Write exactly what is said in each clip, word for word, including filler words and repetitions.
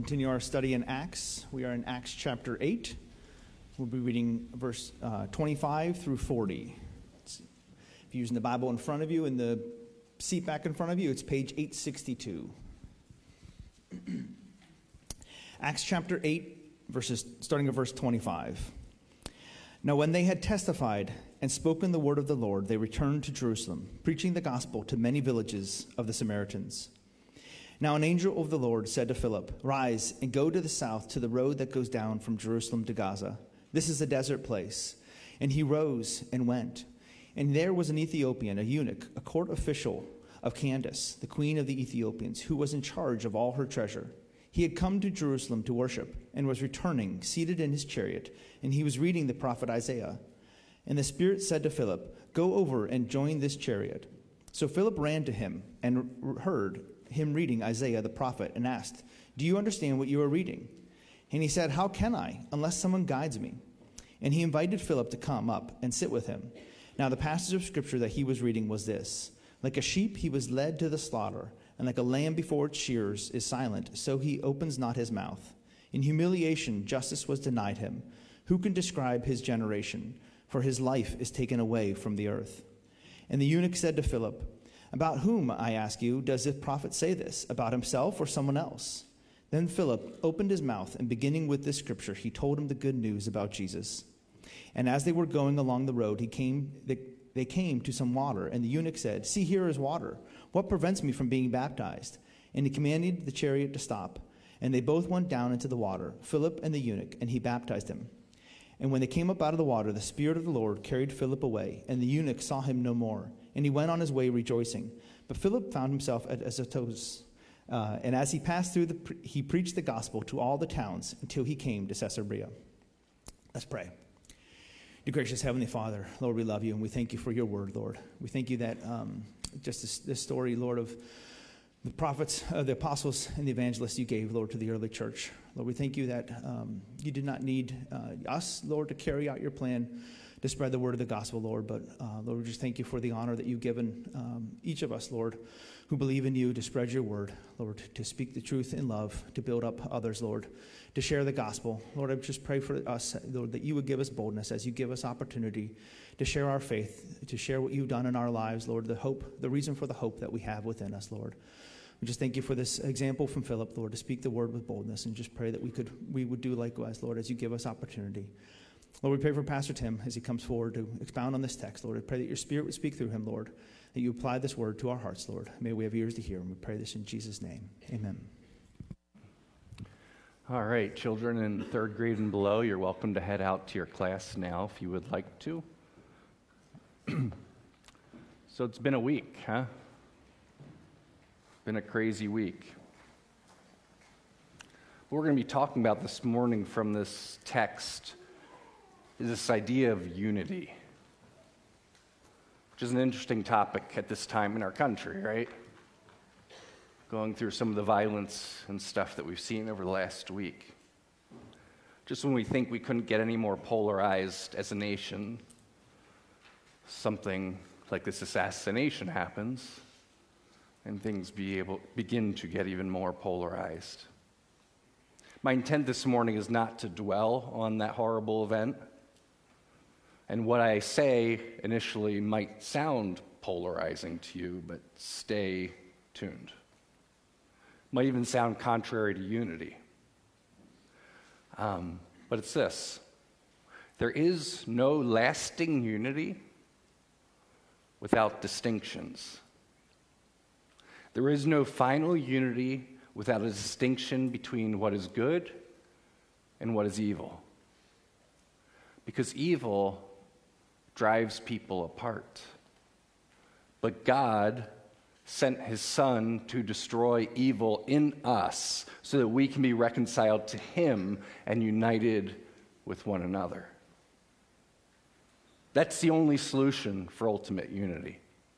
Continue our study in Acts. We are in Acts chapter eight. We'll be reading verse uh, twenty-five through forty. If you're using the Bible in front of you, in the seat back in front of you, it's page eight sixty-two. Acts chapter eight, verses starting at verse twenty-five. Now when they had testified and spoken the word of the Lord, they returned to Jerusalem, preaching the gospel to many villages of the Samaritans. Now an angel of the Lord said to Philip, "Rise and go to the south to the road that goes down from Jerusalem to Gaza. This is a desert place." And he rose and went. And there was an Ethiopian, a eunuch, a court official of Candace, the queen of the Ethiopians, who was in charge of all her treasure. He had come to Jerusalem to worship and was returning, seated in his chariot, and he was reading the prophet Isaiah. And the Spirit said to Philip, "Go over and join this chariot." So Philip ran to him and heard him reading Isaiah the prophet and asked, "Do you understand what you are reading?" And he said, "How can I, unless someone guides me?" And he invited Philip to come up and sit with him. Now the passage of scripture that he was reading was this: "Like a sheep he was led to the slaughter, and like a lamb before its shearers is silent, so he opens not his mouth. In humiliation justice was denied him. Who can describe his generation? For his life is taken away from the earth." And the eunuch said to Philip, "About whom, I ask you, does this prophet say this? About himself or someone else?" Then Philip opened his mouth, and beginning with this scripture, he told him the good news about Jesus. And as they were going along the road, he came, they, they came to some water, and the eunuch said, "See, here is water. What prevents me from being baptized?" And he commanded the chariot to stop. And they both went down into the water, Philip and the eunuch, and he baptized him. And when they came up out of the water, the Spirit of the Lord carried Philip away, and the eunuch saw him no more. And he went on his way rejoicing. But Philip found himself at Azotus, uh, and as he passed through, the pre- he preached the gospel to all the towns until he came to Caesarea. Let's pray. Dear gracious Heavenly Father, Lord, we love you, and we thank you for your word, Lord. We thank you that um, just this, this story, Lord, of the prophets, uh, the apostles, and the evangelists you gave, Lord, to the early church. Lord, we thank you that um, you did not need uh, us, Lord, to carry out your plan to spread the word of the gospel, Lord. But, uh, Lord, we just thank you for the honor that you've given um, each of us, Lord, who believe in you, to spread your word, Lord, to speak the truth in love, to build up others, Lord, to share the gospel. Lord, I just pray for us, Lord, that you would give us boldness as you give us opportunity to share our faith, to share what you've done in our lives, Lord, the hope, the reason for the hope that we have within us, Lord. We just thank you for this example from Philip, Lord, to speak the word with boldness, and just pray that we could we would do likewise, Lord, as you give us opportunity. Lord, we pray for Pastor Tim as he comes forward to expound on this text, Lord. I pray that your Spirit would speak through him, Lord, that you apply this word to our hearts, Lord. May we have ears to hear, and we pray this in Jesus' name. Amen. All right, children in third grade and below, you're welcome to head out to your class now if you would like to. So it's been a week, huh? Been a crazy week. What we're going to be talking about this morning from this text is this idea of unity, which is an interesting topic at this time in our country, right? Going through some of the violence and stuff that we've seen over the last week. Just when we think we couldn't get any more polarized as a nation, something like this assassination happens, and things be able, begin to get even more polarized. My intent this morning is not to dwell on that horrible event, and what I say initially might sound polarizing to you, but stay tuned. Might even sound contrary to unity. Um, but it's this: there is no lasting unity without distinctions. There is no final unity without a distinction between what is good and what is evil. Because evil drives people apart. But God sent his Son to destroy evil in us so that we can be reconciled to him and united with one another. That's the only solution for ultimate unity.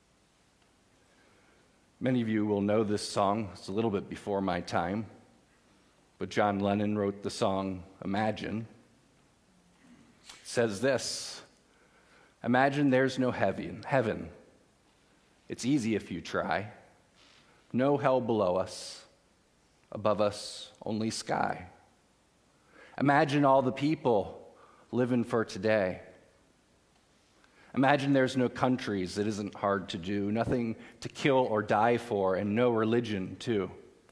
Many of you will know this song. It's a little bit before my time, but John Lennon wrote the song Imagine. It says this: "Imagine there's no heaven. Heaven. It's easy if you try. No hell below us. Above us, only sky. Imagine all the people living for today. Imagine there's no countries that isn't hard to do, nothing to kill or die for, and no religion, too.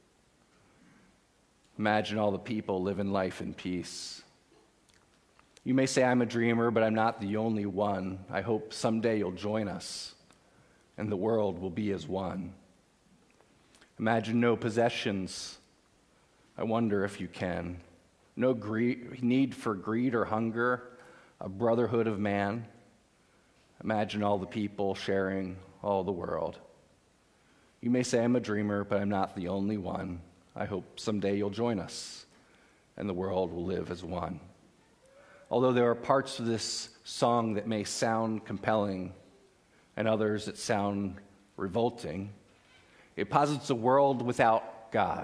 Imagine all the people living life in peace. You may say I'm a dreamer, but I'm not the only one. I hope someday you'll join us, and the world will be as one. Imagine no possessions. I wonder if you can. No greed, need for greed or hunger, a brotherhood of man. Imagine all the people sharing all the world. You may say I'm a dreamer, but I'm not the only one. I hope someday you'll join us, and the world will live as one. Although there are parts of this song that may sound compelling and others that sound revolting, it posits a world without God.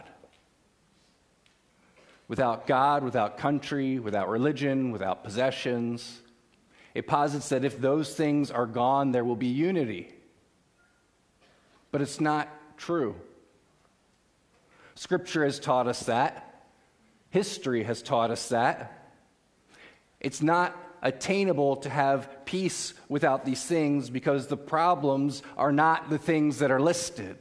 Without God, without country, without religion, without possessions. It posits that if those things are gone, there will be unity. But it's not true. Scripture has taught us that. History has taught us that. It's not attainable to have peace without these things because the problems are not the things that are listed.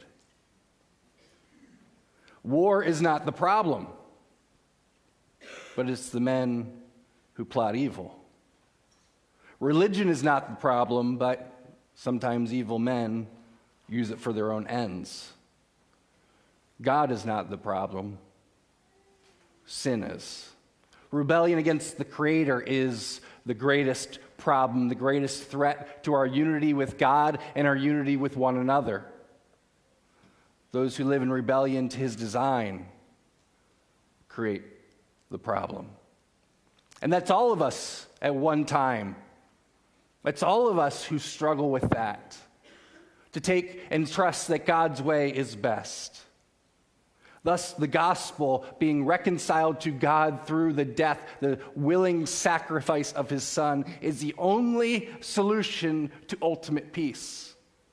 War is not the problem, but it's the men who plot evil. Religion is not the problem, but sometimes evil men use it for their own ends. God is not the problem. Sin is. Rebellion against the Creator is the greatest problem, the greatest threat to our unity with God and our unity with one another. Those who live in rebellion to His design create the problem. And that's all of us at one time. That's all of us who struggle with that, to take and trust that God's way is best. Thus, the gospel, being reconciled to God through the death, the willing sacrifice of His Son, is the only solution to ultimate peace.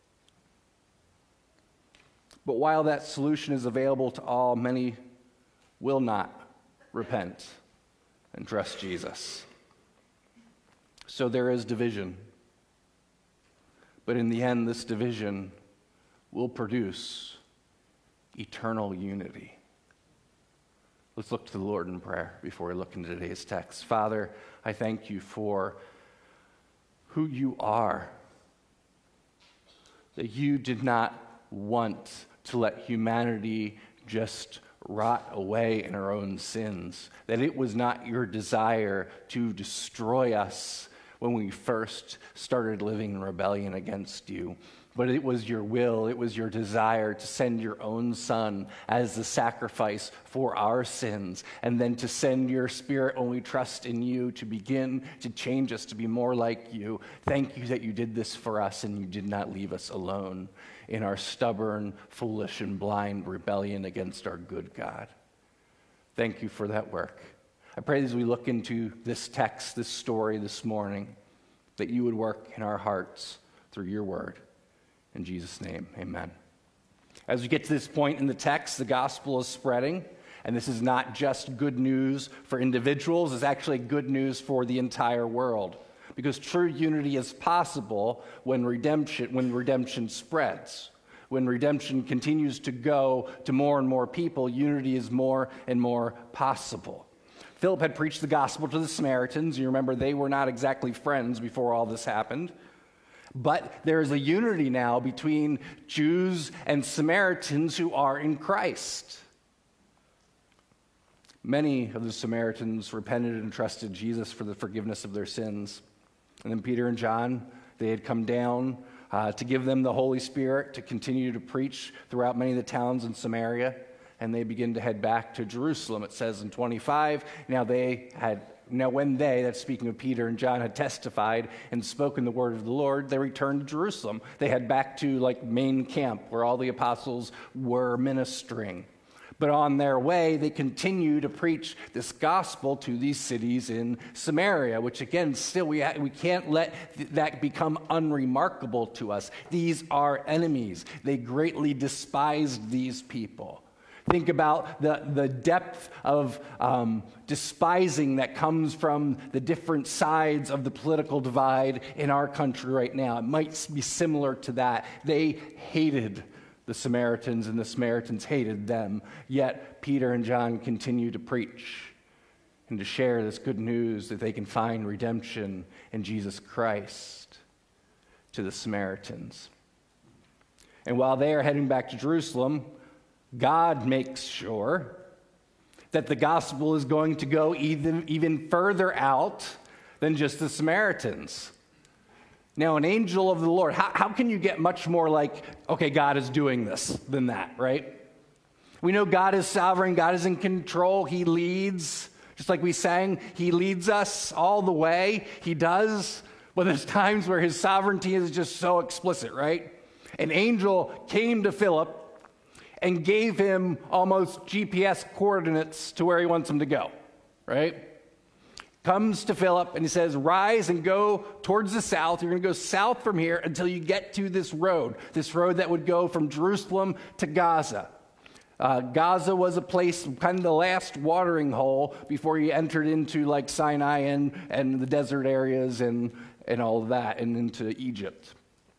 But while that solution is available to all, many will not repent and trust Jesus. So there is division. But in the end, this division will produce eternal unity. Let's look to the Lord in prayer before we look into today's text. Father, I thank you for who you are, that you did not want to let humanity just rot away in our own sins, that it was not your desire to destroy us when we first started living in rebellion against you. But it was your will, it was your desire to send your own Son as the sacrifice for our sins, and then to send your Spirit when we trust in you to begin to change us to be more like you. Thank you that you did this for us and you did not leave us alone in our stubborn, foolish, and blind rebellion against our good God. Thank you for that work. I pray as we look into this text, this story this morning, that you would work in our hearts through your word. In Jesus' name, amen. As we get to this point in the text, the gospel is spreading, and this is not just good news for individuals, it's actually good news for the entire world. Because true unity is possible when redemption, when redemption spreads. When redemption continues to go to more and more people, unity is more and more possible. Philip had preached the gospel to the Samaritans. You remember they were not exactly friends before all this happened. But there is a unity now between Jews and Samaritans who are in Christ. Many of the Samaritans repented and trusted Jesus for the forgiveness of their sins. And then Peter and John, they had come down uh, to give them the Holy Spirit to continue to preach throughout many of the towns in Samaria. And they begin to head back to Jerusalem. It says in twenty-five, now they had, now when they, that's speaking of Peter and John, had testified and spoken the word of the Lord, they returned to Jerusalem. They head back to like main camp where all the apostles were ministering. But on their way, they continue to preach this gospel to these cities in Samaria, which again, still we, ha- we can't let th- that become unremarkable to us. These are enemies. They greatly despised these people. Think about the, the depth of um, despising that comes from the different sides of the political divide in our country right now. It might be similar to that. They hated the Samaritans, and the Samaritans hated them. Yet Peter and John continue to preach and to share this good news that they can find redemption in Jesus Christ to the Samaritans. And while they are heading back to Jerusalem, God makes sure that the gospel is going to go even, even further out than just the Samaritans. Now, an angel of the Lord, how, how can you get much more like, okay, God is doing this than that, right? We know God is sovereign, God is in control, He leads. Just like we sang, He leads us all the way. He does. But there's times where His sovereignty is just so explicit, right? An angel came to Philip and gave him almost G P S coordinates to where he wants him to go, right? Comes to Philip and he says, rise and go towards the south. You're going to go south from here until you get to this road, this road that would go from Jerusalem to Gaza. Uh, Gaza was a place, kind of the last watering hole before you entered into like Sinai and, and the desert areas and, and all of that, and into Egypt.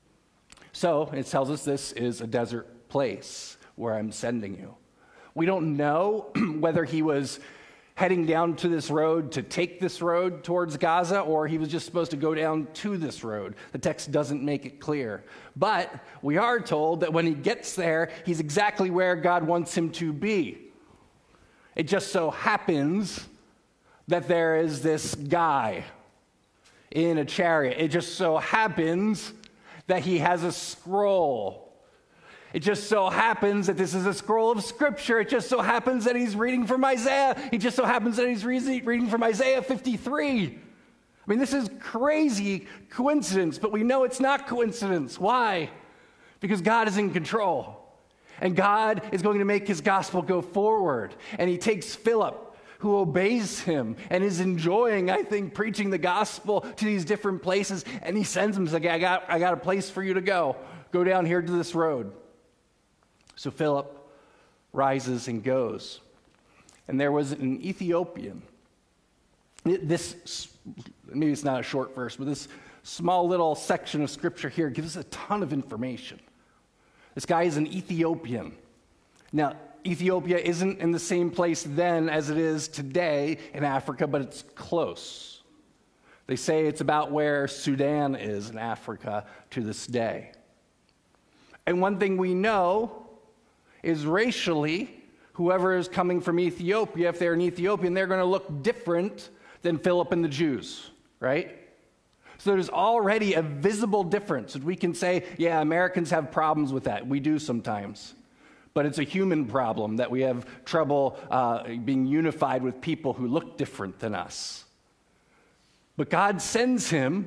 So it tells us this is a desert place where I'm sending you. We don't know whether he was heading down to this road to take this road towards Gaza, or he was just supposed to go down to this road. The text doesn't make it clear. But we are told that when he gets there, he's exactly where God wants him to be. It just so happens that there is this guy in a chariot. It just so happens that he has a scroll. It just so happens that this is a scroll of Scripture. It just so happens that he's reading from Isaiah. It just so happens that he's reading from Isaiah fifty-three. I mean, this is crazy coincidence, but we know it's not coincidence. Why? Because God is in control. And God is going to make his gospel go forward. And he takes Philip, who obeys him and is enjoying, I think, preaching the gospel to these different places, and he sends him. He's like, I got, I got a place for you to go. Go down here to this road. So Philip rises and goes. And there was an Ethiopian. This, maybe it's not a short verse, but this small little section of Scripture here gives us a ton of information. This guy is an Ethiopian. Now, Ethiopia isn't in the same place then as it is today in Africa, but it's close. They say it's about where Sudan is in Africa to this day. And one thing we know is racially, whoever is coming from Ethiopia, if they're an Ethiopian, they're going to look different than Philip and the Jews, right? So there's already a visible difference. We can say, yeah, Americans have problems with that. We do sometimes. But it's a human problem that we have trouble uh, being unified with people who look different than us. But God sends him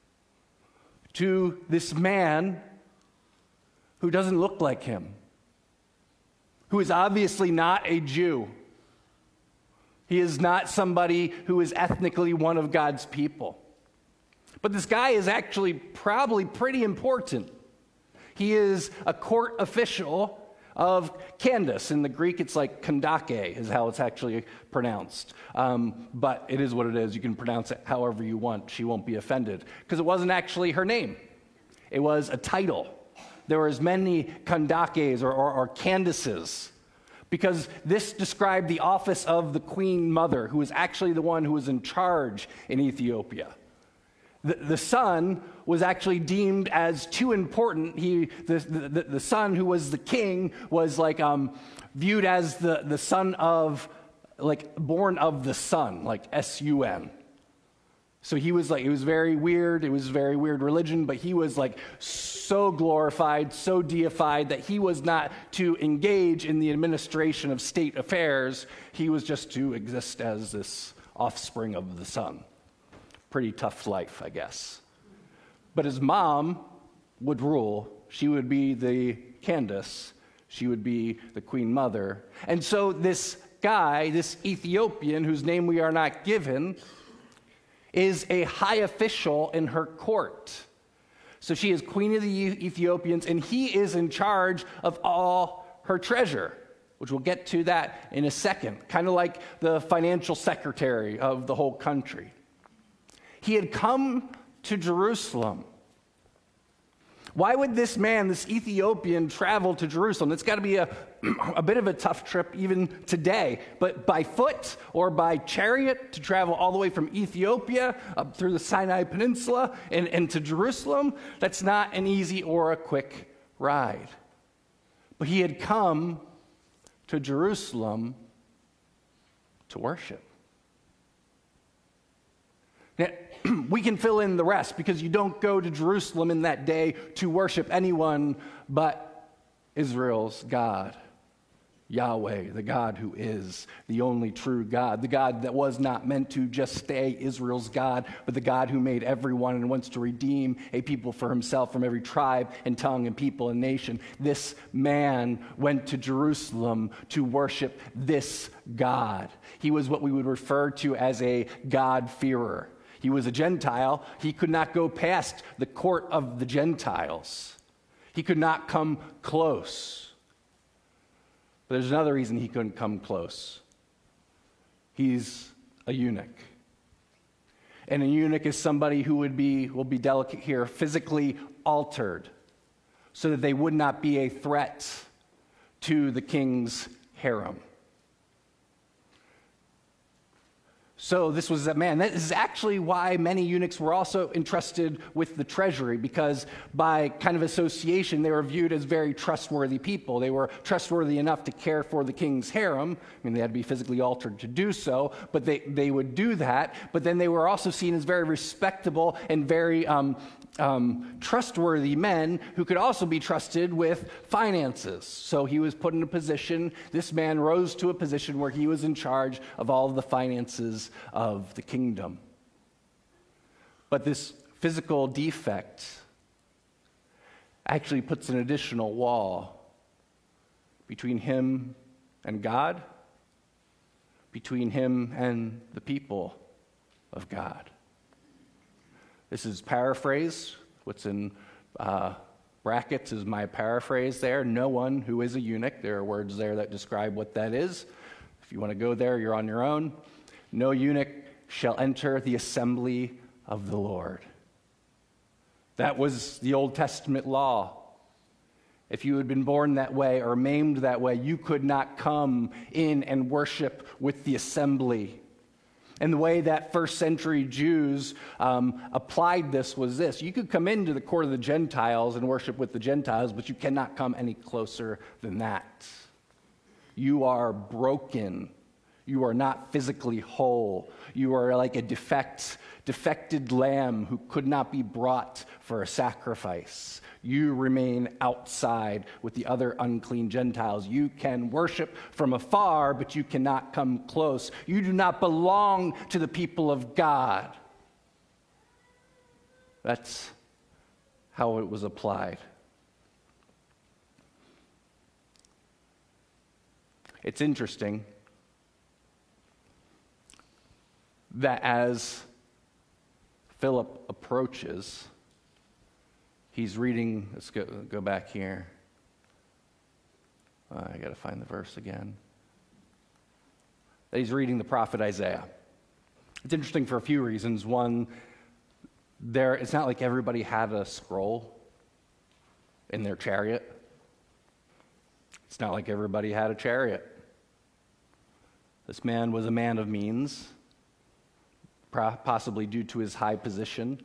to this man who doesn't look like him, who is obviously not a Jew. He is not somebody who is ethnically one of God's people. But this guy is actually probably pretty important. He is a court official of Candace. In the Greek, it's like Kandake is how it's actually pronounced. Um, but it is what it is. You can pronounce it however you want. She won't be offended. Because it wasn't actually her name. It was a title. There were as many Kandakes or, or, or Candaces, because this described the office of the queen mother, who was actually the one who was in charge in Ethiopia. The, the son was actually deemed as too important. He, the, the, the son who was the king was like um, viewed as the, the son of, like born of the sun, like S U N. So he was like, it was very weird. It was very weird religion, but he was like so glorified, so deified that he was not to engage in the administration of state affairs. He was just to exist as this offspring of the sun. Pretty tough life, I guess. But his mom would rule. She would be the Candace. She would be the queen mother. And so this guy, this Ethiopian, whose name we are not given, is a high official in her court. So she is queen of the Ethiopians, and he is in charge of all her treasure. which we'll get to that in a second, kind of like the financial secretary of the whole country. He had come to Jerusalem. Why would this man, this Ethiopian, travel to Jerusalem? It's got to be a, a bit of a tough trip even today. But by foot or by chariot to travel all the way from Ethiopia up through the Sinai Peninsula and, and to Jerusalem, that's not an easy or a quick ride. But he had come to Jerusalem to worship. Now, we can fill in the rest because you don't go to Jerusalem in that day to worship anyone but Israel's God, Yahweh, the God who is the only true God, the God that was not meant to just stay Israel's God, but the God who made everyone and wants to redeem a people for himself from every tribe and tongue and people and nation. This man went to Jerusalem to worship this God. He was what we would refer to as a God-fearer. He was a Gentile. He could not go past the court of the Gentiles. He could not come close. But there's another reason he couldn't come close. He's a eunuch. And a eunuch is somebody who would be, we'll be delicate here, physically altered so that they would not be a threat to the king's harem. So this was that man. That is actually why many eunuchs were also entrusted with the treasury, because by kind of association, they were viewed as very trustworthy people. They were trustworthy enough to care for the king's harem. I mean, they had to be physically altered to do so, but they, they would do that. But then they were also seen as very respectable and very um, um, trustworthy men who could also be trusted with finances. So he was put in a position, this man rose to a position where he was in charge of all of the finances of the kingdom. But this physical defect actually puts an additional wall between him and God, between him and the people of God. This is paraphrase. What's in uh, brackets is my paraphrase there. No one who is a eunuch. There are words there that describe what that is. If you want to go there, you're on your own. No eunuch shall enter the assembly of the Lord. That was the Old Testament law. If you had been born that way or maimed that way, you could not come in and worship with the assembly. And the way that first century Jews um, applied this was this. You could come into the court of the Gentiles and worship with the Gentiles, but you cannot come any closer than that. You are broken. You are not physically whole. You are like a defect, defected lamb who could not be brought for a sacrifice. You remain outside with the other unclean Gentiles. You can worship from afar, but you cannot come close. You do not belong to the people of God. That's how it was applied. It's interesting that as Philip approaches, he's reading, let's go, go back here. Uh, I got to find the verse again. He's reading the prophet Isaiah. It's interesting for a few reasons. One, there it's not like everybody had a scroll in their chariot. It's not like everybody had a chariot. This man was a man of means, possibly due to his high position.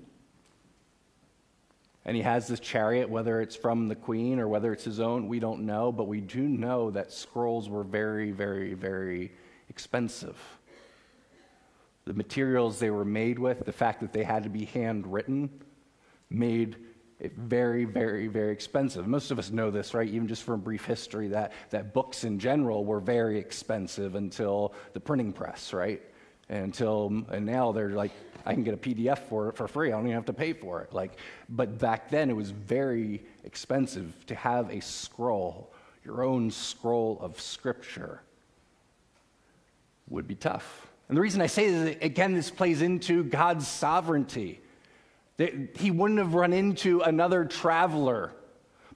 And he has this chariot, whether it's from the queen or whether it's his own, we don't know, but we do know that scrolls were very, very, very expensive. The materials they were made with, the fact that they had to be handwritten, made it very, very, very expensive. Most of us know this, right? Even just from brief history, that, that books in general were very expensive until the printing press, right? Until, and now they're like, I can get a P D F for it for free. I don't even have to pay for it. Like, but back then it was very expensive to have a scroll, your own scroll of scripture would be tough. And the reason I say this, again, this plays into God's sovereignty. He wouldn't have run into another traveler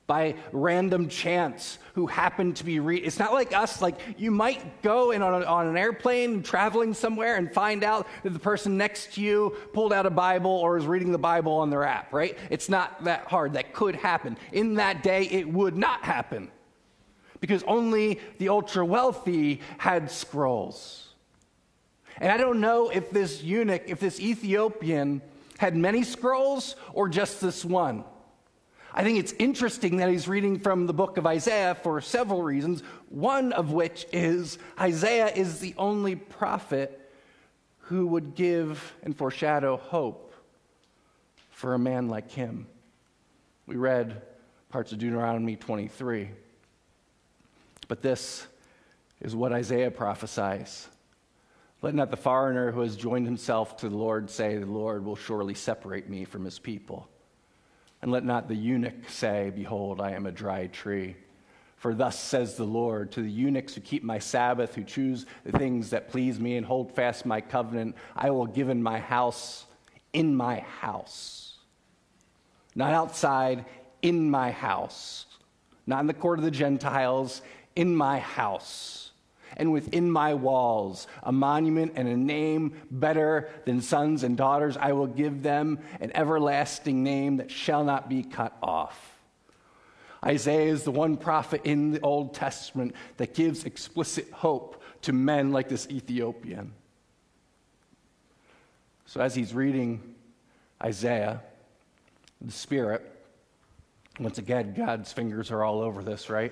by random chance who happen to be reading. It's not like us, like you might go in on, a, on an airplane traveling somewhere and find out that the person next to you pulled out a Bible or is reading the Bible on their app, right? It's not that hard. That could happen. In that day, it would not happen because only the ultra wealthy had scrolls. And I don't know if this eunuch, if this Ethiopian had many scrolls or just this one. I think it's interesting that he's reading from the book of Isaiah for several reasons, one of which is Isaiah is the only prophet who would give and foreshadow hope for a man like him. We read parts of Deuteronomy twenty-three. But this is what Isaiah prophesies. Let not the foreigner who has joined himself to the Lord say, the Lord will surely separate me from his people. And let not the eunuch say, behold, I am a dry tree. For thus says the Lord, to the eunuchs who keep my Sabbath, who choose the things that please me and hold fast my covenant, I will give in my house, in my house. Not outside, in my house. Not in the court of the Gentiles, in my house. And within my walls, a monument and a name better than sons and daughters. I will give them an everlasting name that shall not be cut off. Isaiah is the one prophet in the Old Testament that gives explicit hope to men like this Ethiopian. So as he's reading Isaiah, the Spirit, once again, God's fingers are all over this, right?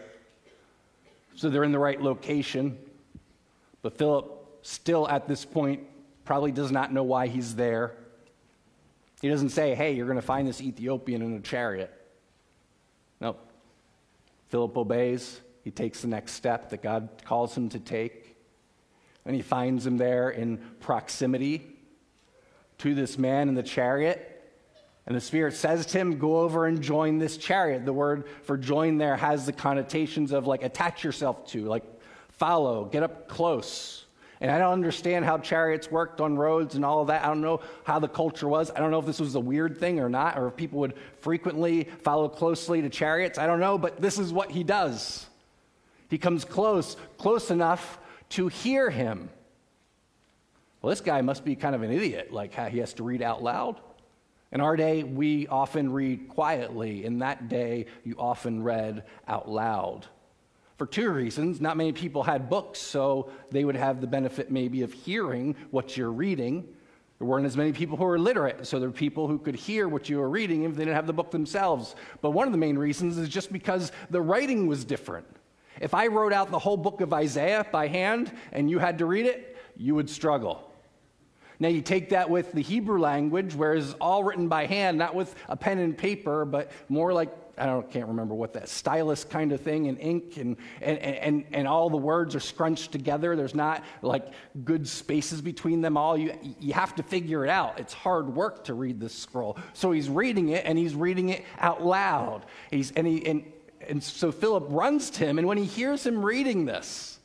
So they're in the right location. But Philip, still at this point, probably does not know why he's there. He doesn't say, hey, you're going to find this Ethiopian in a chariot. Nope. Philip obeys. He takes the next step that God calls him to take. And he finds him there in proximity to this man in the chariot. And the Spirit says to him, go over and join this chariot. The word for join there has the connotations of like attach yourself to, like follow, get up close. And I don't understand how chariots worked on roads and all of that. I don't know how the culture was. I don't know if this was a weird thing or not, or if people would frequently follow closely to chariots. I don't know, but this is what he does. He comes close, close enough to hear him. Well, this guy must be kind of an idiot, like how he has to read out loud. In our day, we often read quietly. In that day, you often read out loud. For two reasons. Not many people had books, so they would have the benefit maybe of hearing what you're reading. There weren't as many people who were literate, so there were people who could hear what you were reading if they didn't have the book themselves. But one of the main reasons is just because the writing was different. If I wrote out the whole book of Isaiah by hand and you had to read it, you would struggle. Now you take that with the Hebrew language, where it's all written by hand, not with a pen and paper, but more like, I don't can't remember what that stylus kind of thing, and ink, and, and and and all the words are scrunched together. There's not like good spaces between them all. You you have to figure it out. It's hard work to read this scroll. So he's reading it, and he's reading it out loud. He's and he and and so Philip runs to him, and when he hears him reading this,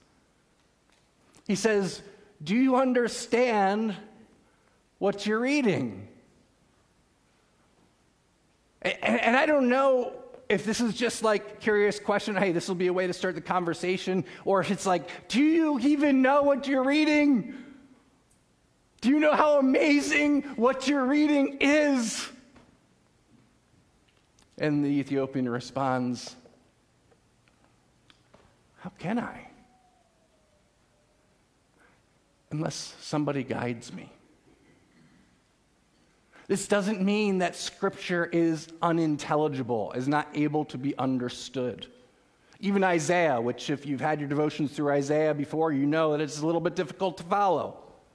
he says, "Do you understand what you're reading?" And, and I don't know if this is just like a curious question, hey, this will be a way to start the conversation, or if it's like, do you even know what you're reading? Do you know how amazing what you're reading is? And the Ethiopian responds, how can I? Unless somebody guides me. This doesn't mean that Scripture is unintelligible, is not able to be understood. Even Isaiah, which if you've had your devotions through Isaiah before, you know that it's a little bit difficult to follow.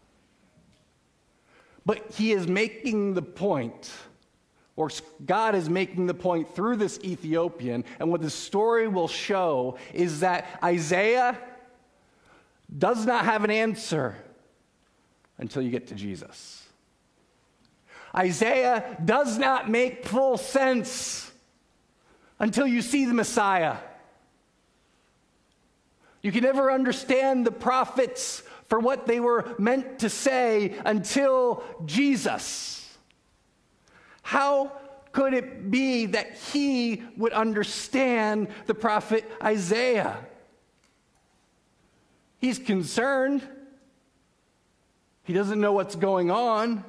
But he is making the point, or God is making the point through this Ethiopian, and what the story will show is that Isaiah does not have an answer until you get to Jesus. Isaiah does not make full sense until you see the Messiah. You can never understand the prophets for what they were meant to say until Jesus. How could it be that he would understand the prophet Isaiah? He's concerned. He doesn't know what's going on.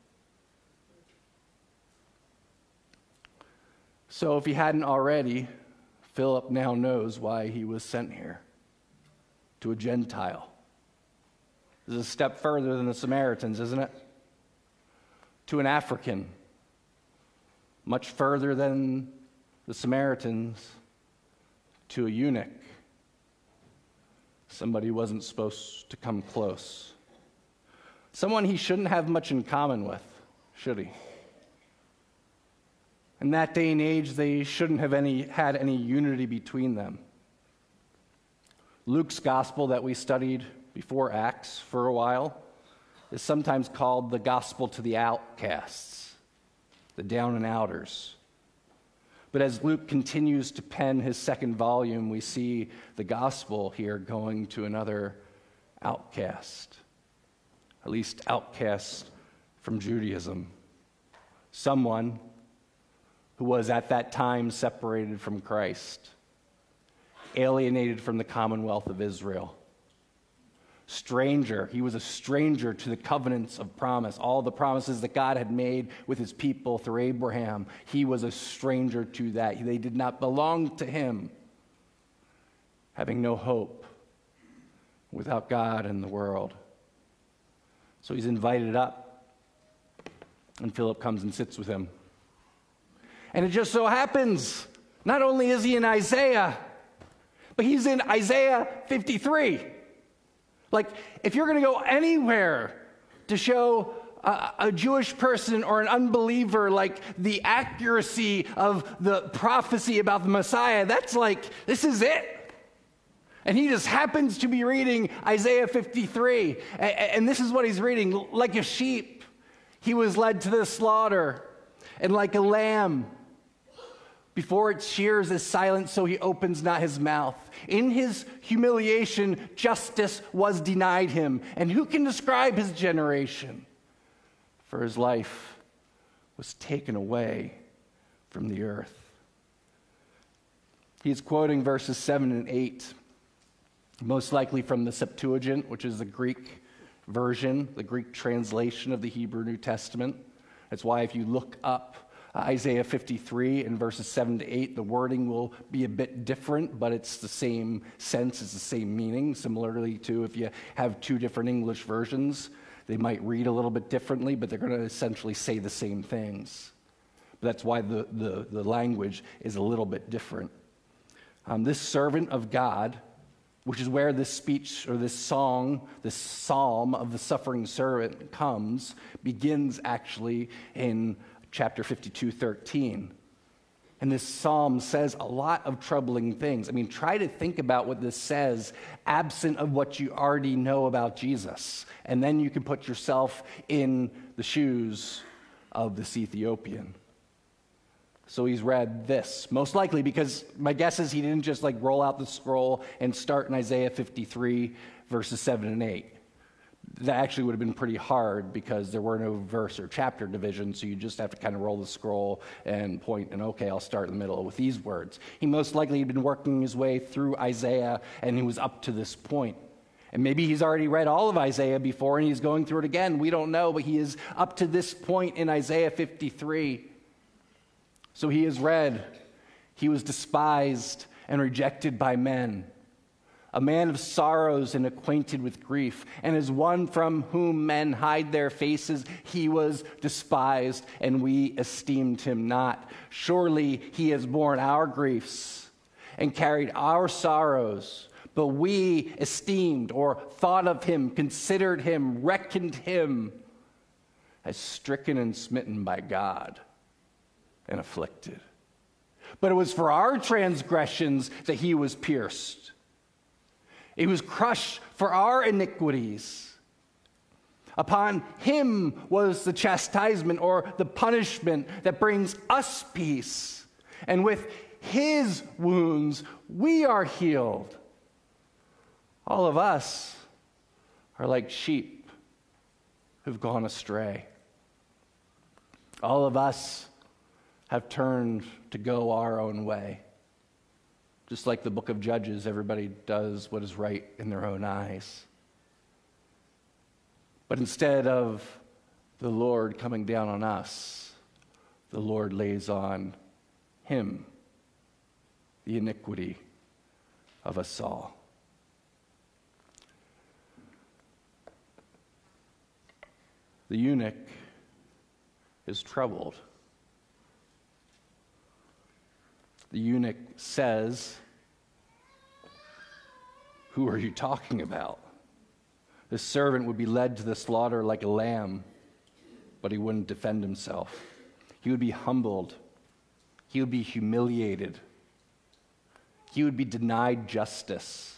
So if he hadn't already, Philip now knows why he was sent here, to a Gentile. This is a step further than the Samaritans, isn't it? To an African. Much further than the Samaritans. To a eunuch. Somebody who wasn't supposed to come close. Someone he shouldn't have much in common with, should he? In that day and age, they shouldn't have any, had any unity between them. Luke's gospel that we studied before Acts for a while is sometimes called the gospel to the outcasts, the down and outers. But as Luke continues to pen his second volume, we see the gospel here going to another outcast, at least outcast from Judaism. Someone who was at that time separated from Christ, alienated from the commonwealth of Israel. Stranger, he was a stranger to the covenants of promise, all the promises that God had made with his people through Abraham. He was a stranger to that. They did not belong to him, having no hope without God in the world. So he's invited up, and Philip comes and sits with him. And it just so happens, not only is he in Isaiah, but he's in Isaiah fifty-three. Like, if you're going to go anywhere to show a, a Jewish person or an unbeliever, like, the accuracy of the prophecy about the Messiah, that's like, this is it. And he just happens to be reading Isaiah fifty-three. And, and this is what he's reading. Like a sheep, he was led to the slaughter. And like a lamb, before its shears is silent, so he opens not his mouth. In his humiliation, justice was denied him. And who can describe his generation? For his life was taken away from the earth. He's quoting verses seven and eight, most likely from the Septuagint, which is the Greek version, the Greek translation of the Hebrew New Testament. That's why if you look up Isaiah fifty-three in verses seven to eight, the wording will be a bit different, but it's the same sense, it's the same meaning. Similarly to if you have two different English versions, they might read a little bit differently, but they're going to essentially say the same things. But that's why the, the, the language is a little bit different. Um, this servant of God, which is where this speech or this song, this psalm of the suffering servant comes, begins actually in chapter fifty-two, thirteen. And this psalm says a lot of troubling things. I mean, try to think about what this says, absent of what you already know about Jesus. And then you can put yourself in the shoes of this Ethiopian. So he's read this, most likely because my guess is he didn't just like roll out the scroll and start in Isaiah fifty-three, verses seven and eight. That actually would have been pretty hard because there were no verse or chapter divisions, so you just have to kind of roll the scroll and point, and okay, I'll start in the middle with these words. He most likely had been working his way through Isaiah, and he was up to this point. And maybe he's already read all of Isaiah before, and he's going through it again. We don't know, but he is up to this point in Isaiah fifty-three. So he has read, he was despised and rejected by men, a man of sorrows and acquainted with grief, and as one from whom men hide their faces, he was despised, and we esteemed him not. Surely he has borne our griefs and carried our sorrows, but we esteemed or thought of him, considered him, reckoned him as stricken and smitten by God and afflicted. But it was for our transgressions that he was pierced. He was crushed for our iniquities. Upon him was the chastisement or the punishment that brings us peace. And with his wounds, we are healed. All of us are like sheep who've gone astray. All of us have turned to go our own way. Just like the book of Judges, everybody does what is right in their own eyes. But instead of the Lord coming down on us, the Lord lays on him the iniquity of us all. The eunuch is troubled. The eunuch says, "Who are you talking about?" The servant would be led to the slaughter like a lamb, but he wouldn't defend himself. He would be humbled. He would be humiliated. He would be denied justice.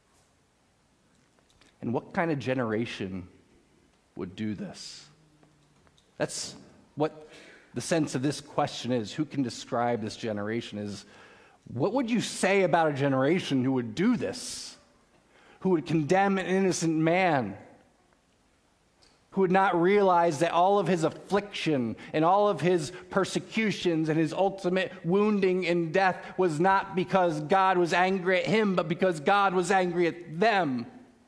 And what kind of generation would do this? That's what the sense of this question is. Who can describe this generation? Is what would you say about a generation who would do this? Who would condemn an innocent man? Who would not realize that all of his affliction and all of his persecutions and his ultimate wounding and death was not because God was angry at him, but because God was angry at them?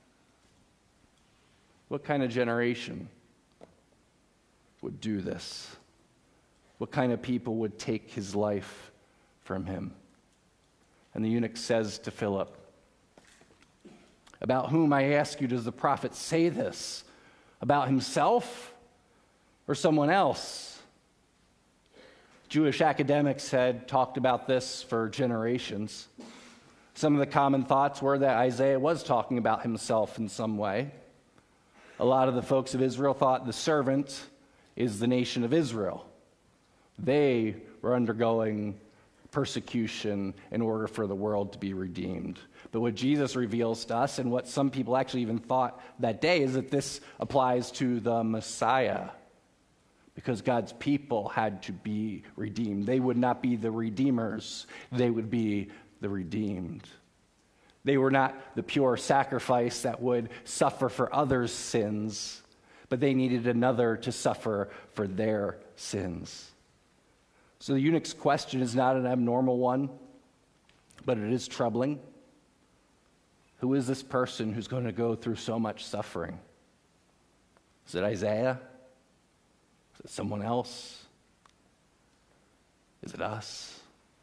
What kind of generation would do this? What kind of people would take his life from him? And the eunuch says to Philip, "About whom, I ask you, does the prophet say this? About himself or someone else?" Jewish academics had talked about this for generations. Some of the common thoughts were that Isaiah was talking about himself in some way. A lot of the folks of Israel thought the servant is the nation of Israel. They were undergoing persecution in order for the world to be redeemed. But what Jesus reveals to us, and what some people actually even thought that day, is that this applies to the Messiah, because God's people had to be redeemed. They would not be the redeemers, they would be the redeemed. They were not the pure sacrifice that would suffer for others' sins, but they needed another to suffer for their sins. So the eunuch's question is not an abnormal one, but it is troubling. Who is this person who's going to go through so much suffering? Is it Isaiah? Is it someone else? Is it us?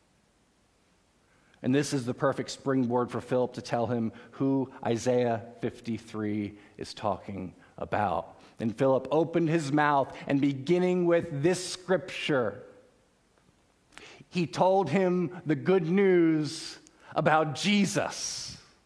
And this is the perfect springboard for Philip to tell him who Isaiah fifty-three is talking about. And Philip opened his mouth, and beginning with this scripture, he told him the good news about Jesus.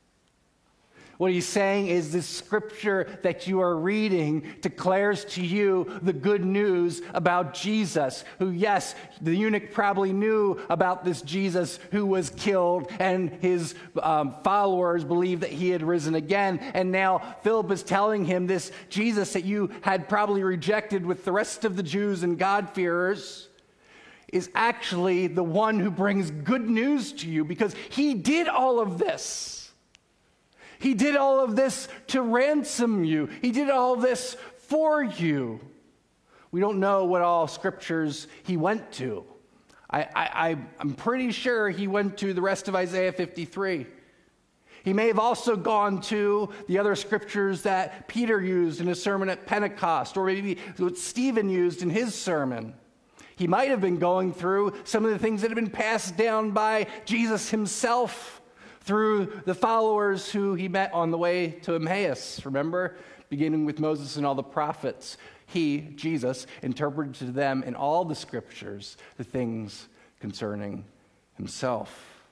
What he's saying is this scripture that you are reading declares to you the good news about Jesus, who, yes, the eunuch probably knew about this Jesus who was killed, and his um, followers believed that he had risen again. And now Philip is telling him this Jesus that you had probably rejected with the rest of the Jews and God-fearers is actually the one who brings good news to you, because he did all of this. He did all of this to ransom you. He did all this for you. We don't know what all scriptures he went to. I, I, I'm pretty sure he went to the rest of Isaiah fifty-three. He may have also gone to the other scriptures that Peter used in his sermon at Pentecost, or maybe what Stephen used in his sermon. He might have been going through some of the things that had been passed down by Jesus himself through the followers who he met on the way to Emmaus. Remember? Beginning with Moses and all the prophets. He, Jesus, interpreted to them in all the scriptures the things concerning himself.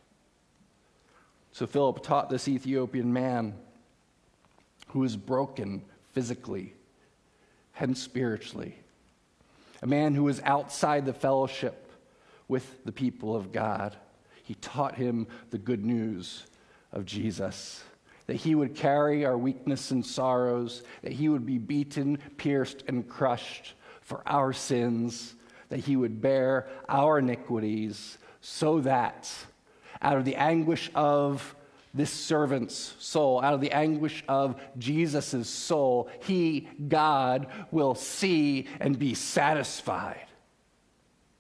So Philip taught this Ethiopian man who was broken physically and spiritually, a man who was outside the fellowship with the people of God. He taught him the good news of Jesus, that he would carry our weakness and sorrows, that he would be beaten, pierced, and crushed for our sins, that he would bear our iniquities, so that out of the anguish of this servant's soul, out of the anguish of Jesus' soul, he, God, will see and be satisfied.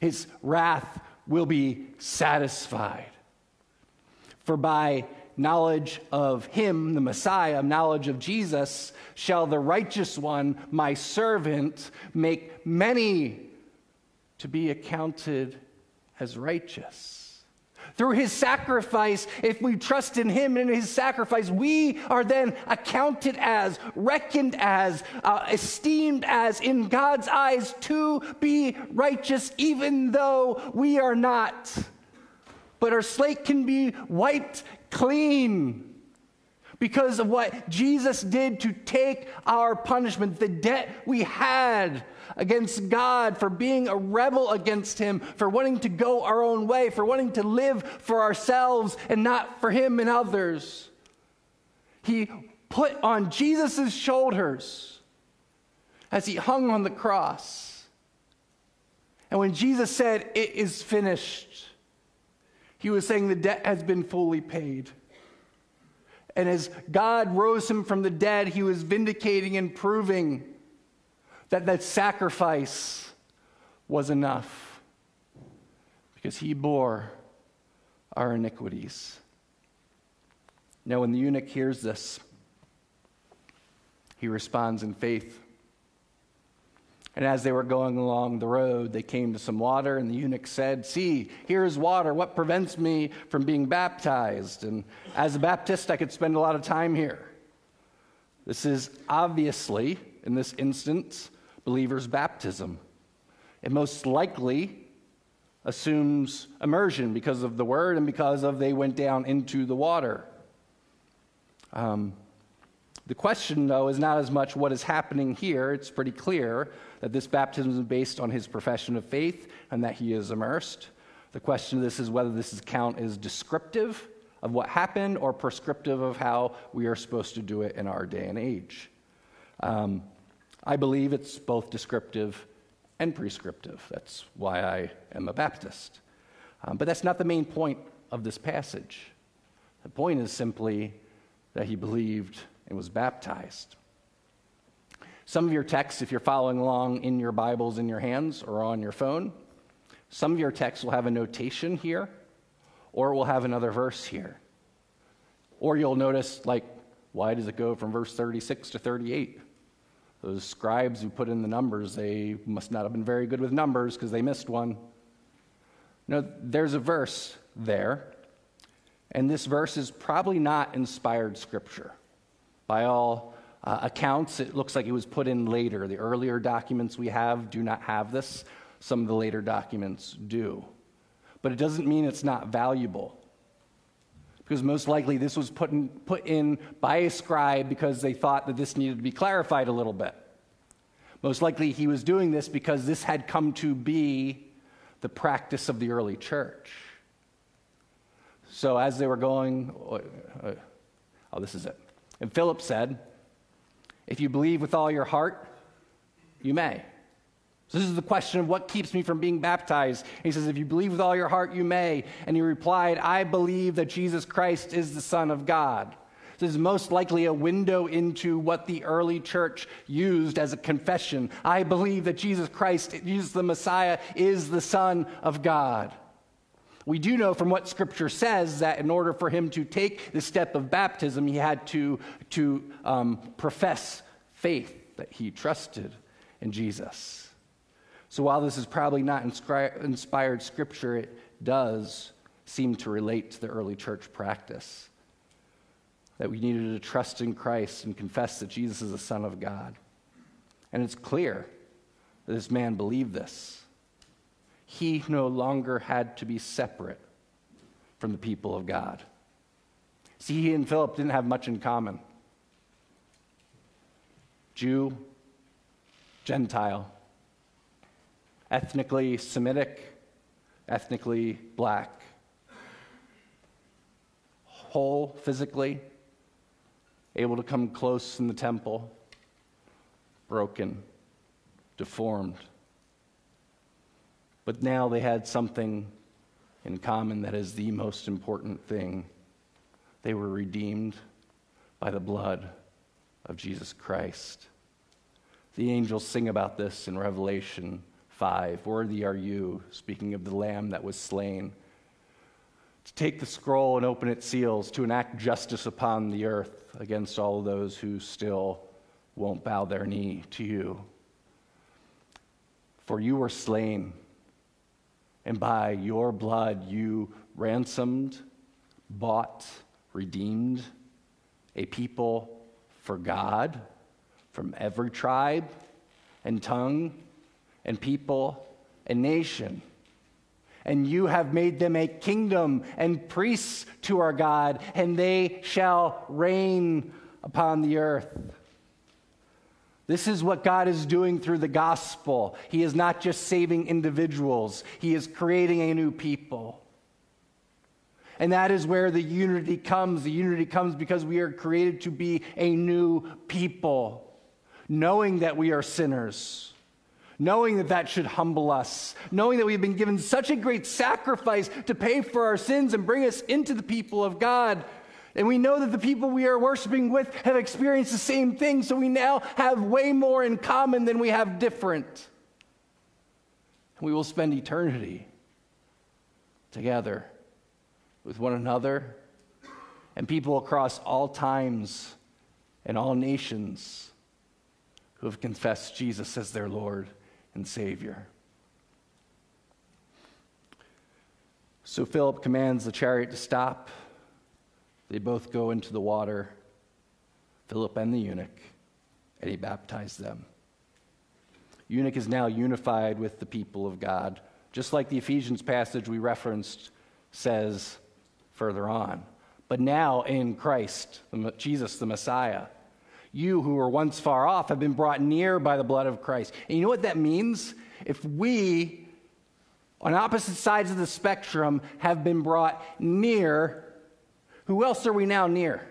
his wrath will be satisfied. For by knowledge of him, the Messiah, knowledge of Jesus, shall the righteous one, my servant, make many to be accounted as righteous. Through his sacrifice, if we trust in him and his sacrifice, we are then accounted as, reckoned as, uh, esteemed as in God's eyes to be righteous, even though we are not. But our slate can be wiped clean because of what Jesus did to take our punishment, the debt we had against God for being a rebel against him, for wanting to go our own way, for wanting to live for ourselves and not for him and others. He put on Jesus' shoulders as he hung on the cross. And when Jesus said, "It is finished," he was saying the debt has been fully paid. And as God rose him from the dead, he was vindicating and proving that that sacrifice was enough because he bore our iniquities. Now, when the eunuch hears this, he responds in faith. And as they were going along the road, they came to some water, and the eunuch said, "See, here is water. What prevents me from being baptized?" And as a Baptist, I could spend a lot of time here. This is obviously, in this instance, believer's baptism. It most likely assumes immersion because of the word and because of they went down into the water. Um, the question, though, is not as much what is happening here. It's pretty clear that this baptism is based on his profession of faith and that he is immersed. The question of this is whether this account is descriptive of what happened or prescriptive of how we are supposed to do it in our day and age. Um, I believe it's both descriptive and prescriptive. That's why I am a Baptist. Um, but that's not the main point of this passage. The point is simply that he believed and was baptized. Some of your texts, if you're following along in your Bibles in your hands or on your phone, some of your texts will have a notation here, or it will have another verse here. Or you'll notice, like, why does it go from verse thirty-six to thirty-eight? Those scribes who put in the numbers, they must not have been very good with numbers because they missed one. No, there's a verse there, and this verse is probably not inspired scripture. By all uh, accounts, it looks like it was put in later. The earlier documents we have do not have this. Some of the later documents do. But it doesn't mean it's not valuable. Because most likely this was put in, put in by a scribe because they thought that this needed to be clarified a little bit. Most likely he was doing this because this had come to be the practice of the early church. So as they were going, oh, oh this is it. And Philip said, "If you believe with all your heart, you may." So this is the question of what keeps me from being baptized. He says, if you believe with all your heart, you may. And he replied, "I believe that Jesus Christ is the Son of God." This is most likely a window into what the early church used as a confession. I believe that Jesus Christ, Jesus the Messiah, is the Son of God. We do know from what Scripture says that in order for him to take the step of baptism, he had to, to um, profess faith, that he trusted in Jesus. So while this is probably not inscri- inspired Scripture, it does seem to relate to the early church practice, that we needed to trust in Christ and confess that Jesus is the Son of God. And it's clear that this man believed this. He no longer had to be separate from the people of God. See, he and Philip didn't have much in common. Jew, Gentile, ethnically Semitic, ethnically black, whole physically, able to come close in the temple, broken, deformed. But now they had something in common that is the most important thing. They were redeemed by the blood of Jesus Christ. The angels sing about this in Revelation five. Worthy are you, speaking of the lamb that was slain, to take the scroll and open its seals, to enact justice upon the earth against all of those who still won't bow their knee to you. For you were slain, and by your blood you ransomed, bought, redeemed a people for God from every tribe and tongue and people and nation. And you have made them a kingdom and priests to our God, and they shall reign upon the earth. This is what God is doing through the gospel. He is not just saving individuals. He is creating a new people. And that is where the unity comes. The unity comes because we are created to be a new people, knowing that we are sinners, knowing that that should humble us, knowing that we've been given such a great sacrifice to pay for our sins and bring us into the people of God. And we know that the people we are worshiping with have experienced the same thing, so we now have way more in common than we have different. We will spend eternity together with one another and people across all times and all nations who have confessed Jesus as their Lord and Savior. So Philip commands the chariot to stop. They both go into the water, Philip and the eunuch, and he baptized them. Eunuch is now unified with the people of God, just like the Ephesians passage we referenced says further on. But now in Christ, Jesus the Messiah, you who were once far off have been brought near by the blood of Christ. And you know what that means? If we, on opposite sides of the spectrum, have been brought near, who else are we now near?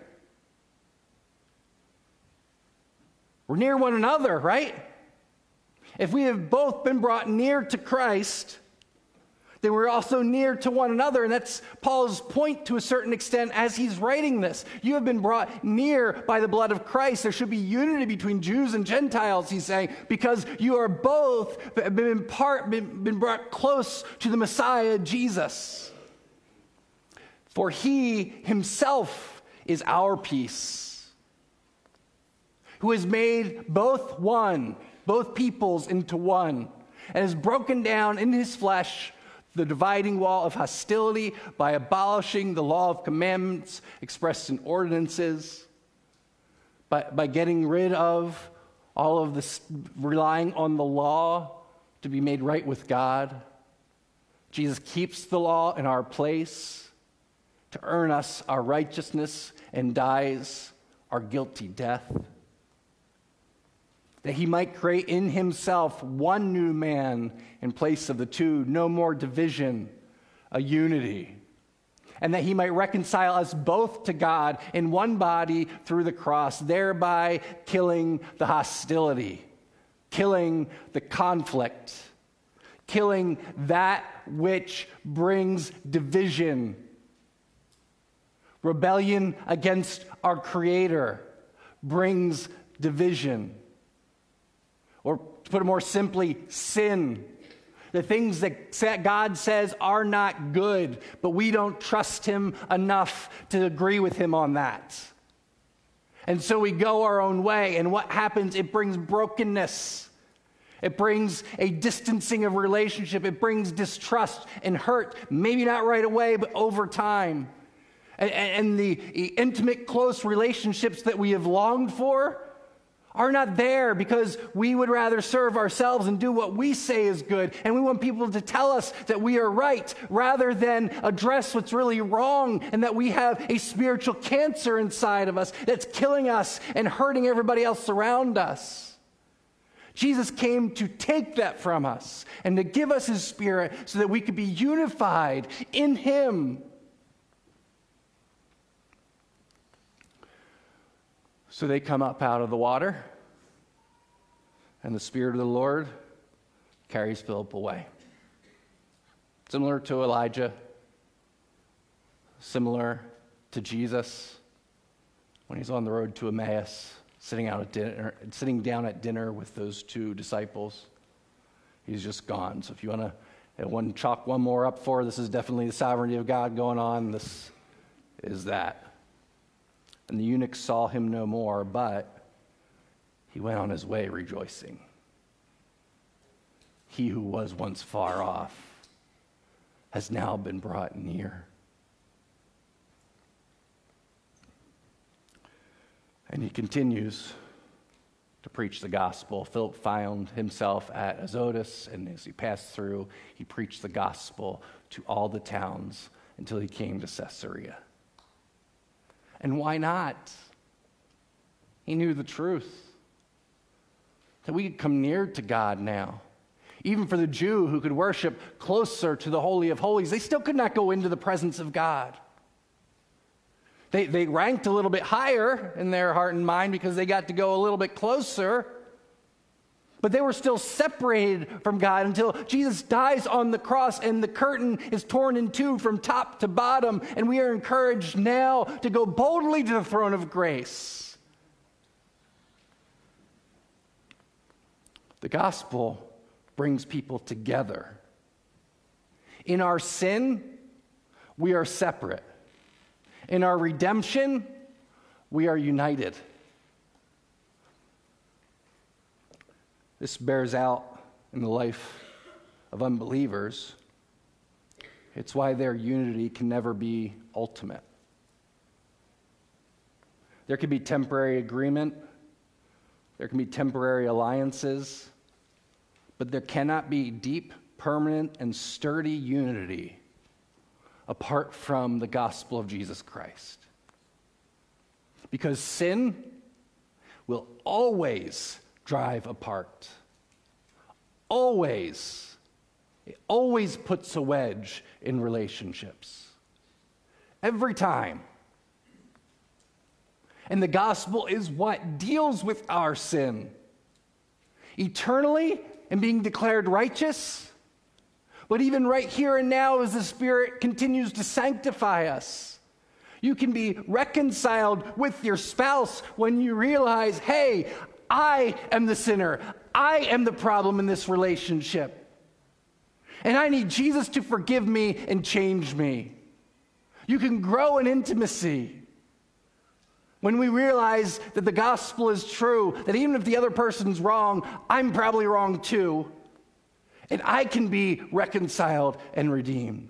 We're near one another, right? If we have both been brought near to Christ, then we're also near to one another. And that's Paul's point to a certain extent as he's writing this. You have been brought near by the blood of Christ. There should be unity between Jews and Gentiles, he's saying, because you are both been, part, been, been brought close to the Messiah, Jesus. For he himself is our peace, who has made both one, both peoples into one, and has broken down in his flesh the dividing wall of hostility by abolishing the law of commandments expressed in ordinances, by, by getting rid of all of this, relying on the law to be made right with God. Jesus keeps the law in our place to earn us our righteousness and dies our guilty death, that he might create in himself one new man in place of the two, no more division, a unity, and that he might reconcile us both to God in one body through the cross, thereby killing the hostility, killing the conflict, killing that which brings division, rebellion against our Creator brings division. Or to put it more simply, sin. The things that God says are not good, but we don't trust him enough to agree with him on that. And so we go our own way, and what happens? It brings brokenness. It brings a distancing of relationship. It brings distrust and hurt, maybe not right away, but over time. And, and the intimate, close relationships that we have longed for are not there because we would rather serve ourselves and do what we say is good. And we want people to tell us that we are right rather than address what's really wrong and that we have a spiritual cancer inside of us that's killing us and hurting everybody else around us. Jesus came to take that from us and to give us his Spirit so that we could be unified in him. So they come up out of the water, and the Spirit of the Lord carries Philip away. Similar to Elijah, similar to Jesus when he's on the road to Emmaus, sitting out at dinner, sitting down at dinner with those two disciples. He's just gone. So if you want to one chalk one more up for, this is definitely the sovereignty of God going on. This is that. And the eunuch saw him no more, but he went on his way rejoicing. He who was once far off has now been brought near. And he continues to preach the gospel. Philip found himself at Azotus, and as he passed through, he preached the gospel to all the towns until he came to Caesarea. And why not? He knew the truth, that we could come near to God now. Even for the Jew who could worship closer to the Holy of Holies, they still could not go into the presence of God. They, they ranked a little bit higher in their heart and mind because they got to go a little bit closer. But they were still separated from God until Jesus dies on the cross and the curtain is torn in two from top to bottom. And we are encouraged now to go boldly to the throne of grace. The gospel brings people together. In our sin, we are separate. In our redemption, we are united. This bears out in the life of unbelievers. It's why their unity can never be ultimate. There can be temporary agreement. There can be temporary alliances. But there cannot be deep, permanent, and sturdy unity apart from the gospel of Jesus Christ. Because sin will always drive apart. Always. It always puts a wedge in relationships. Every time. And the gospel is what deals with our sin. Eternally and being declared righteous, but even right here and now as the Spirit continues to sanctify us. You can be reconciled with your spouse when you realize, hey, I am the sinner. I am the problem in this relationship. And I need Jesus to forgive me and change me. You can grow in intimacy when we realize that the gospel is true, that even if the other person's wrong, I'm probably wrong too. And I can be reconciled and redeemed.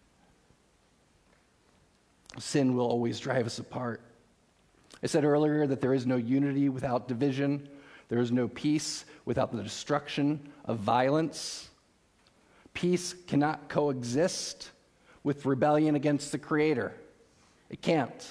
Sin will always drive us apart. I said earlier that there is no unity without division. There is no peace without the destruction of violence. Peace cannot coexist with rebellion against the Creator. It can't.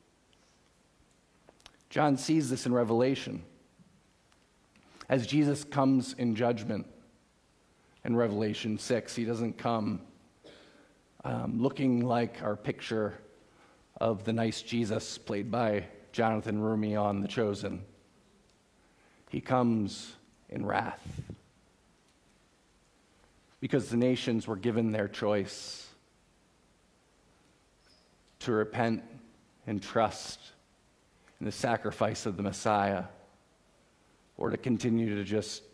John sees this in Revelation. As Jesus comes in judgment in Revelation six, he doesn't come um, looking like our picture of the nice Jesus played by Jonathan Rumi on The Chosen. He comes in wrath because the nations were given their choice to repent and trust in the sacrifice of the Messiah, or to continue to just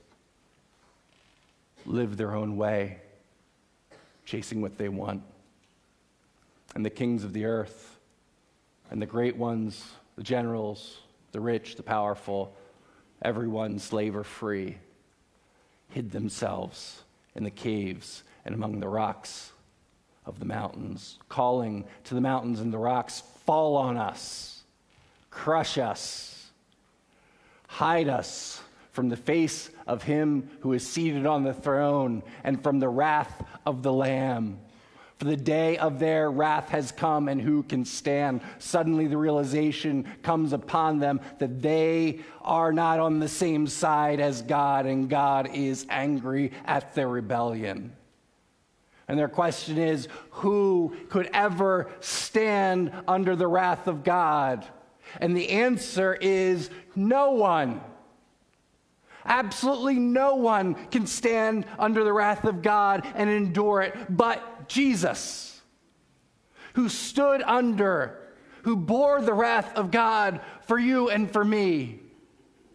live their own way, chasing what they want. And the kings of the earth, and the great ones, the generals, the rich, the powerful, everyone, slave or free, hid themselves in the caves and among the rocks of the mountains, calling to the mountains and the rocks, fall on us, crush us, hide us from the face of him who is seated on the throne and from the wrath of the Lamb. For the day of their wrath has come, and who can stand? Suddenly the realization comes upon them that they are not on the same side as God, and God is angry at their rebellion. And their question is, who could ever stand under the wrath of God? And the answer is no one. Absolutely no one can stand under the wrath of God and endure it but Jesus, who stood under, who bore the wrath of God for you and for me,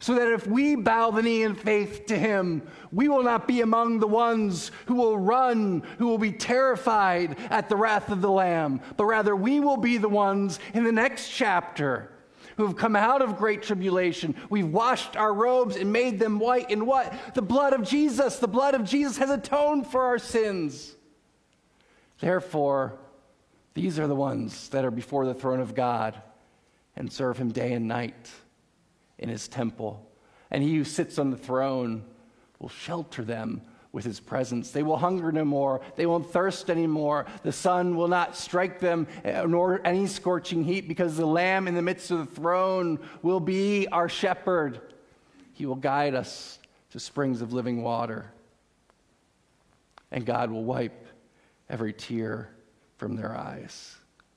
so that if we bow the knee in faith to him, we will not be among the ones who will run, who will be terrified at the wrath of the Lamb, but rather we will be the ones in the next chapter who have come out of great tribulation. We've washed our robes and made them white in what? The blood of Jesus. The blood of Jesus has atoned for our sins. Therefore, these are the ones that are before the throne of God and serve him day and night in his temple. And he who sits on the throne will shelter them with his presence. They will hunger no more. They won't thirst anymore. The sun will not strike them, nor any scorching heat, because the Lamb in the midst of the throne will be our shepherd. He will guide us to springs of living water. And God will wipe every tear from their eyes.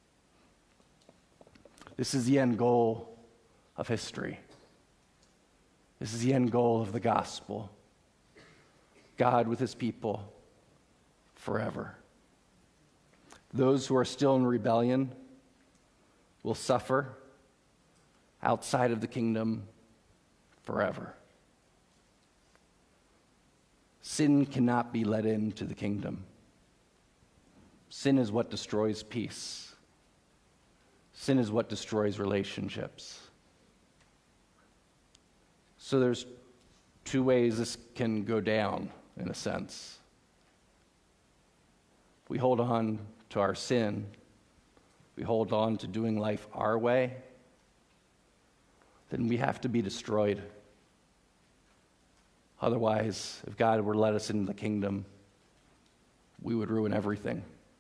This is the end goal of history. This is the end goal of the gospel. God with his people forever. Those who are still in rebellion will suffer outside of the kingdom forever. Sin cannot be let into the kingdom. Sin is what destroys peace. Sin is what destroys relationships. So there's two ways this can go down, in a sense. We hold on to our sin. We hold on to doing life our way. Then we have to be destroyed. Otherwise, if God were to let us into the kingdom, we would ruin everything.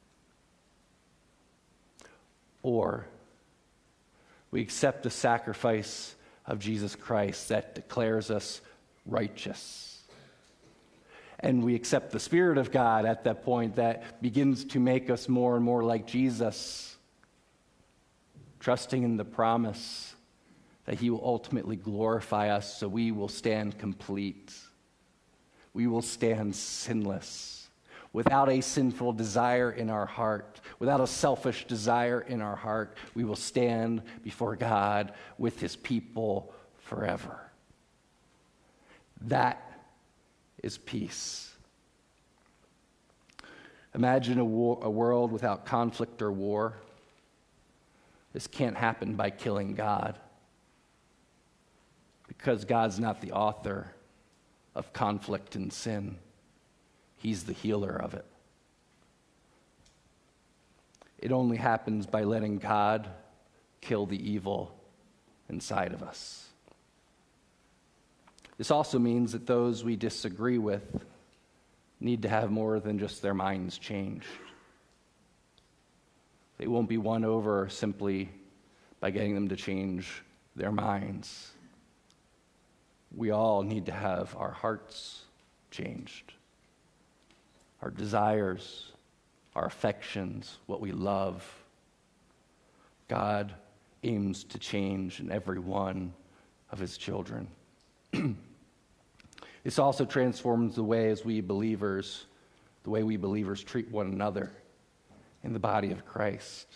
Or we accept the sacrifice of Jesus Christ that declares us righteous. And we accept the Spirit of God at that point that begins to make us more and more like Jesus, trusting in the promise that he will ultimately glorify us, so we will stand complete. We will stand sinless, without a sinful desire in our heart, without a selfish desire in our heart. We will stand before God with his people forever. That is peace. Imagine a, war, a world without conflict or war. This can't happen by killing God, because God's not the author of conflict and sin. He's the healer of it. It only happens by letting God kill the evil inside of us. This also means that those we disagree with need to have more than just their minds changed. They won't be won over simply by getting them to change their minds. We all need to have our hearts changed, our desires, our affections, what we love. God aims to change in every one of his children. This also transforms the way as we believers, the way we believers treat one another in the body of Christ.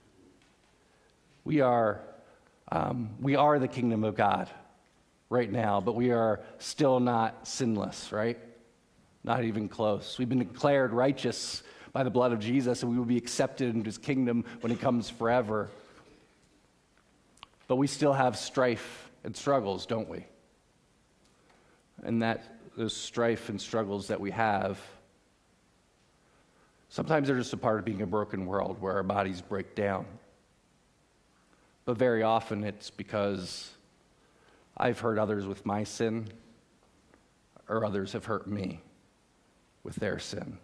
We are, um, we are the kingdom of God right now, but we are still not sinless, right? Not even close. We've been declared righteous by the blood of Jesus, and we will be accepted into his kingdom when he comes forever. But we still have strife and struggles, don't we? And that those strife and struggles that we have, sometimes they're just a part of being a broken world where our bodies break down. But very often it's because I've hurt others with my sin, or others have hurt me with their sin.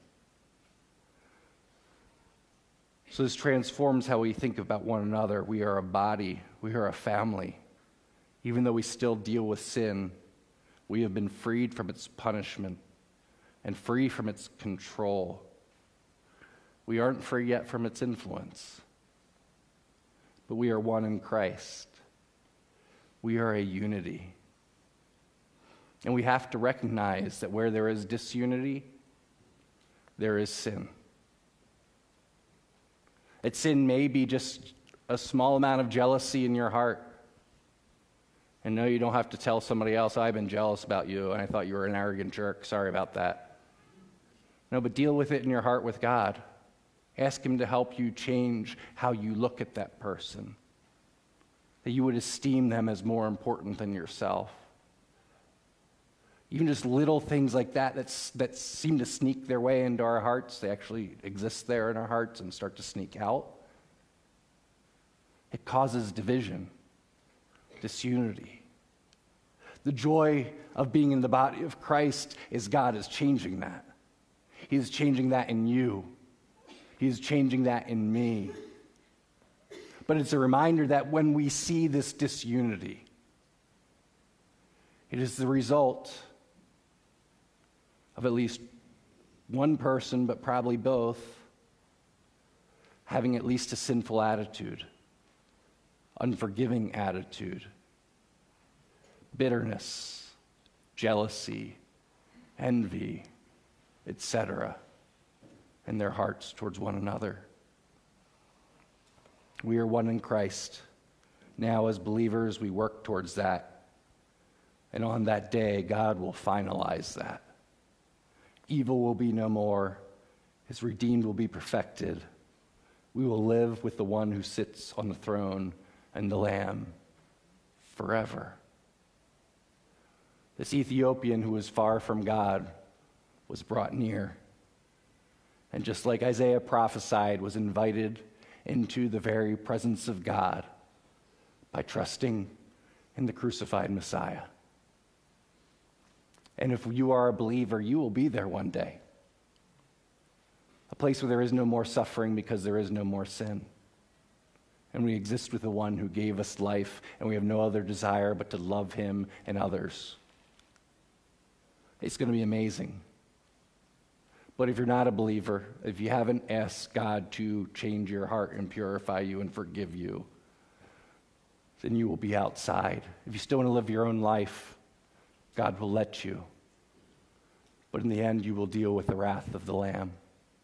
So this transforms how we think about one another. We are a body. We are a family. Even though we still deal with sin, we have been freed from its punishment and free from its control. We aren't free yet from its influence, but we are one in Christ. We are a unity. And we have to recognize that where there is disunity, there is sin. That sin may be just a small amount of jealousy in your heart. And no, you don't have to tell somebody else, I've been jealous about you, and I thought you were an arrogant jerk. Sorry about that. No, but deal with it in your heart with God. Ask him to help you change how you look at that person, that you would esteem them as more important than yourself. Even just little things like that that's, that seem to sneak their way into our hearts, they actually exist there in our hearts and start to sneak out. It causes division, disunity. The joy of being in the body of Christ is God is changing that. He is changing that in you. He is changing that in me. But it's a reminder that when we see this disunity, it is the result of at least one person, but probably both, having at least a sinful attitude, unforgiving attitude, bitterness, jealousy, envy, et cetera, in their hearts towards one another. We are one in Christ. Now, as believers, we work towards that. And on that day, God will finalize that. Evil will be no more. His redeemed will be perfected. We will live with the one who sits on the throne and the Lamb forever. This Ethiopian who was far from God was brought near. And just like Isaiah prophesied, was invited into the very presence of God by trusting in the crucified Messiah. And if you are a believer, you will be there one day. A place where there is no more suffering because there is no more sin. And we exist with the one who gave us life, and we have no other desire but to love him and others. It's going to be amazing. But if you're not a believer, if you haven't asked God to change your heart and purify you and forgive you, then you will be outside. If you still want to live your own life, God will let you. But in the end, you will deal with the wrath of the Lamb.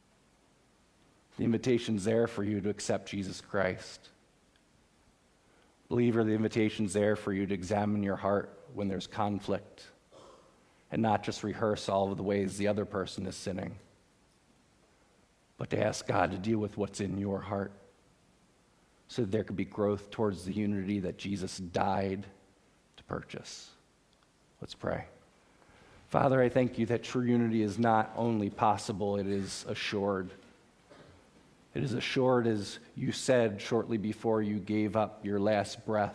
The invitation's there for you to accept Jesus Christ. Believer, the invitation's there for you to examine your heart when there's conflict and not just rehearse all of the ways the other person is sinning, but to ask God to deal with what's in your heart so that there could be growth towards the unity that Jesus died to purchase. Let's pray. Father, I thank you that true unity is not only possible, it is assured. It is assured, as you said shortly before you gave up your last breath,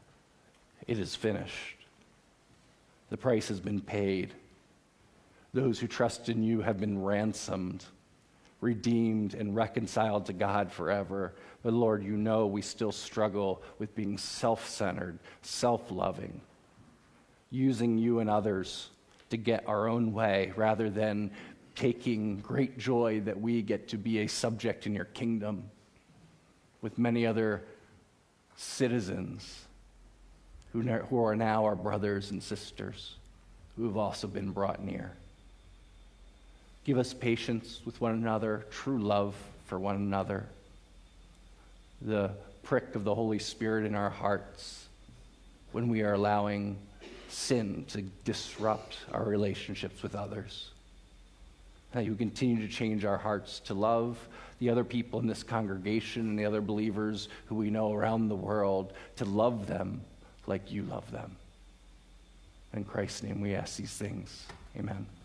it is finished. The price has been paid. Those who trust in you have been ransomed, redeemed, and reconciled to God forever. But Lord, you know we still struggle with being self-centered, self-loving, using you and others to get our own way rather than taking great joy that we get to be a subject in your kingdom with many other citizens who, who are now our brothers and sisters who have also been brought near. Give us patience with one another, true love for one another, the prick of the Holy Spirit in our hearts when we are allowing sin to disrupt our relationships with others. That you continue to change our hearts to love the other people in this congregation and the other believers who we know around the world, to love them like you love them. In Christ's name we ask these things. Amen.